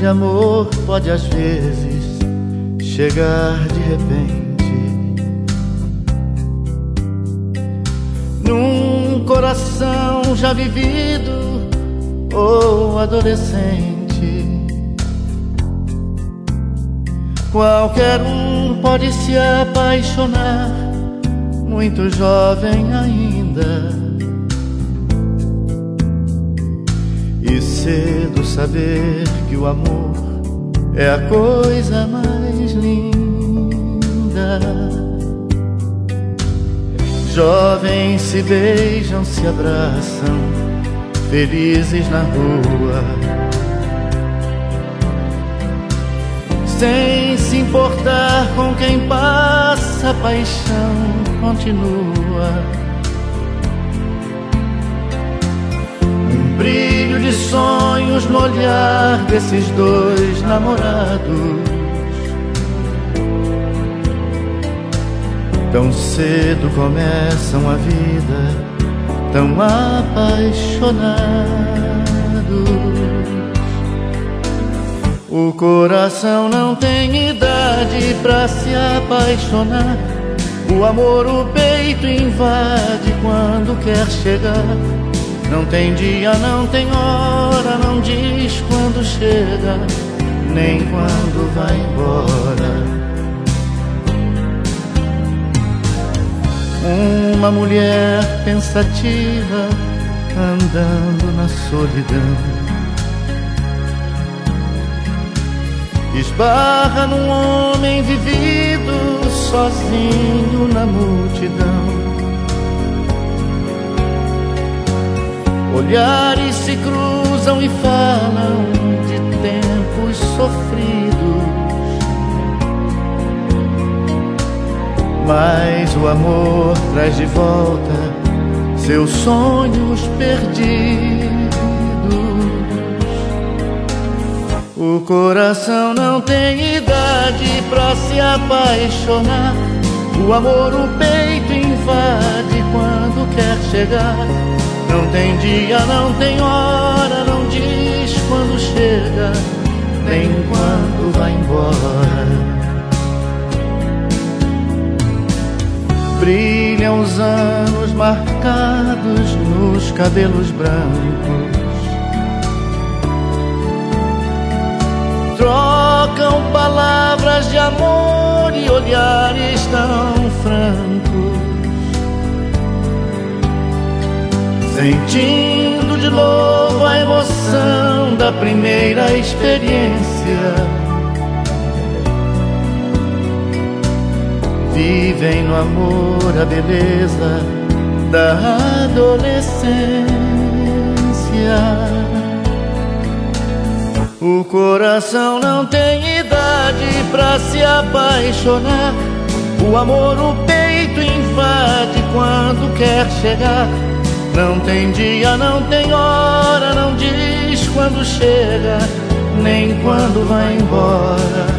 grande amor pode às vezes chegar de repente num coração já vivido ou adolescente. Qualquer um pode se apaixonar, muito jovem ainda, e cedo saber que o amor é a coisa mais linda. Jovens se beijam, se abraçam, felizes na rua, sem se importar com quem passa, a paixão continua. Um brilho de sonhos no olhar desses dois namorados, tão cedo começam a vida, tão apaixonados. O coração não tem idade pra se apaixonar, o amor o peito invade quando quer chegar. Não tem dia, não tem hora, não diz quando chega, nem quando vai embora. Uma mulher pensativa andando na solidão, esbarra num homem vivido sozinho na multidão. Olhares se cruzam e falam de tempos sofridos, mas o amor traz de volta seus sonhos perdidos. O coração não tem idade pra se apaixonar, o amor o peito invade quando quer chegar. Não tem dia, não tem hora, não diz quando chega, nem quando vai embora. Brilham os anos marcados nos cabelos brancos, trocam palavras de amor e olhares tão francos, sentindo de novo a emoção da primeira experiência. Vivem no amor a beleza da adolescência. O coração não tem idade pra se apaixonar, o amor o peito invade quando quer chegar. Não tem dia, não tem hora, não diz quando chega, nem quando vai embora.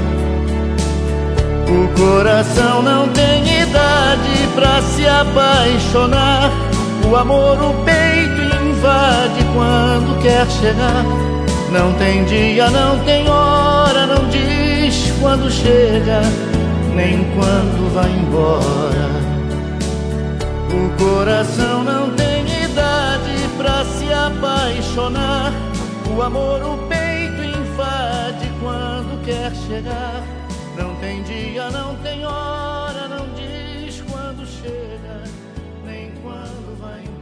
O coração não tem idade pra se apaixonar, o amor o peito invade quando quer chegar. Não tem dia, não tem hora, não diz quando chega, nem quando vai embora. O coração não tem idade pra se apaixonar, o amor o peito invade quando quer chegar. Não tem dia, não tem hora, não diz quando chega, nem quando vai embora.